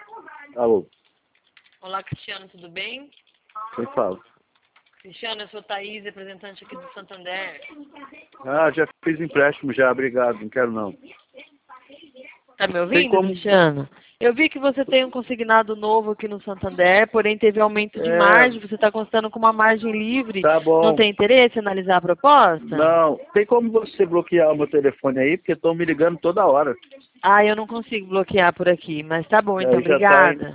Alô, Olá, Cristiano, tudo bem? quem fala? Cristiano, eu sou Thaís, representante aqui do Santander. Ah, já fiz empréstimo já, obrigado, não quero não. Tá me Tem ouvindo, como... Cristiano? Eu vi que você tem um consignado novo aqui no Santander, porém teve aumento de É, margem, você está constando com uma margem livre. tá Não bom. tem interesse em analisar a proposta? Não, tem como você bloquear o meu telefone aí, porque estão me ligando toda hora. Ah, eu não consigo bloquear por aqui, mas tá bom, então, Aí já tá, obrigada.